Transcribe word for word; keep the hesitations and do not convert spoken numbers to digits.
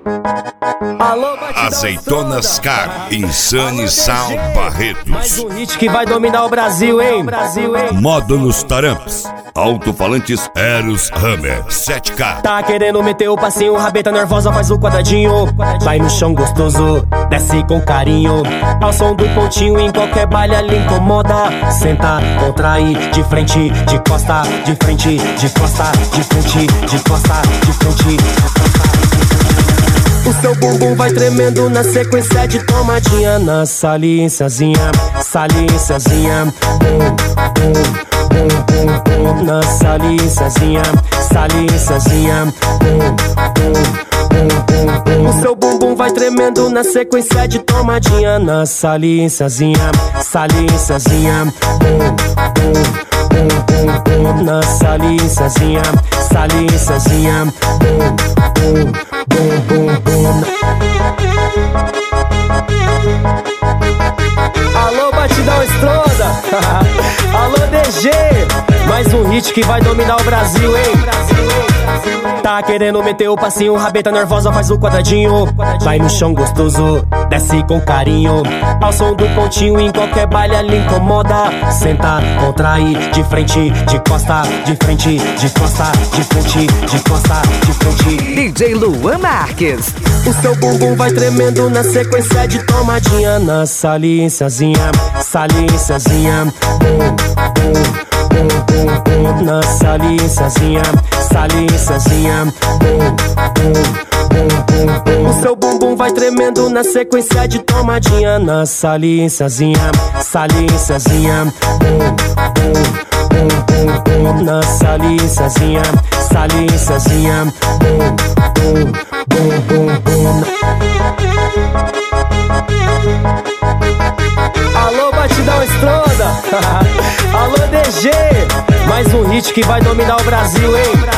Alô, Azeitonas Car, Insane Sound Barretos. Mais um hit que vai dominar o Brasil, hein? Brasil, hein? Módulos Taramps, alto-falantes Eros Hammer sete K. Tá querendo meter o passinho, rabeta nervosa faz o quadradinho. Vai no chão gostoso, desce com carinho. Ao som do pontinho, em qualquer baile ali incomoda. Senta, contrai, de frente, de costa, de frente, de costa, de frente, de costa, de frente, de costa. O seu bumbum vai tremendo na sequência de tomadinha. Na saliênciazinha, saliênciazinha. Bum, bum, bum, bum, bum. Na saliênciazinha, saliênciazinha. Bum, bum, bum, bum, bum. O seu bumbum vai tremendo na sequência de tomadinha. Na saliênciazinha, saliênciazinha. Bum, bum, bum, bum, bum. Na saliênciazinha, saliênciazinha. Bum, bum, bum, bum, bum. Alô, Batidão Estronda. Alô, D G. Mais um hit que vai dominar o Brasil, hein? Tá querendo meter o passinho, rabeta nervosa faz o quadradinho. Vai no chão gostoso, desce com carinho. Ao som do pontinho, em qualquer baile ali incomoda. Senta, contrai, de frente, de costa, de frente, de costa, de frente, de costa, de frente. D J Luan Marques. O seu bumbum vai tremendo na sequência de tomadinha. Na saliênciazinha, saliênciazinha. Bum, bum, bum, bum, bum. Na saliênciazinha, saliênciazinha. Bum, bum, bum, bum, bum. O seu bumbum vai tremendo na sequência de tomadinha. Na saliênciazinha, saliênciazinha. Bum, bum, bum, bum, bum. Na saliênciazinha, saliênciazinha. Bum, bum, bum, bum, bum. Alô, Batidão Estronda. Alô, D G. Mais um hit que vai dominar o Brasil, hein?